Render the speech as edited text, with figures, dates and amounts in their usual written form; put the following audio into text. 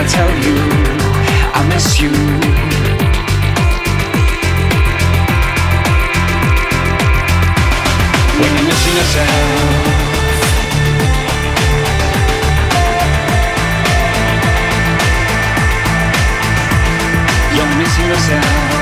tell you I miss you. When you're missing yourself, you're missing yourself.